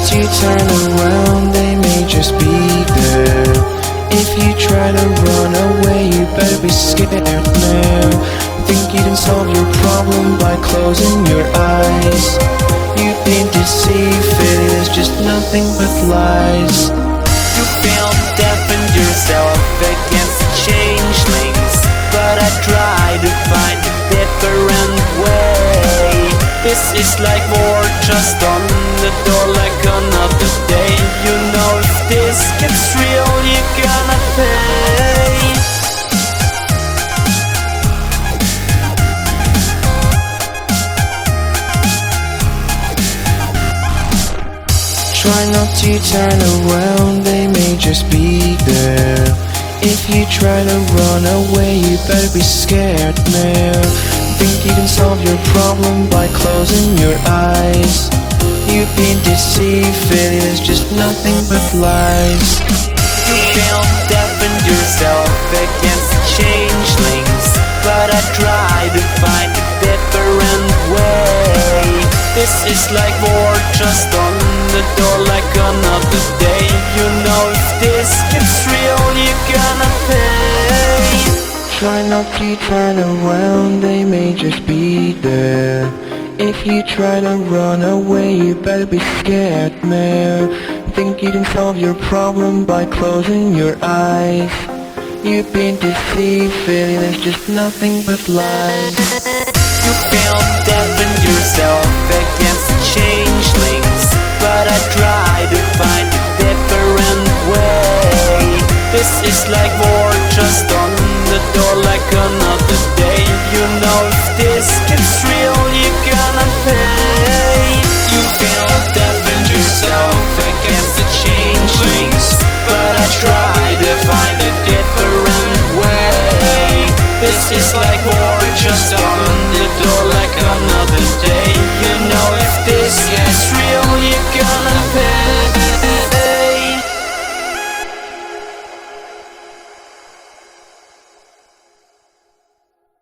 not you turn around, they may just be there. If you try to run away, you better be scared now. Think you can solve your problem by closing your eyes. You've been deceived, it is just nothing but lies. You feel deafen yourself against the changelings, but I try to find a different way. This is like more trust on the door like another day. You know if this gets real, you're gonna pay. Try not to turn around, they may just be there. If you try to run away, you better be scared now. Think you can solve your problem by closing your eyes. You've been deceived, it is just nothing but lies. You feel deafen yourself against the changelings, but I try to find a different way. This is like more trust on the door like another day. You know if this gets real, you're gonna pay. Try not to turn around, they may just be there. If you try to run away, you better be scared now. Think you can solve your problem by closing your eyes. You've been deceived, feeling there's just nothing but lies. You feel deafen yourself against the changelings, but I try to find a different way. This is like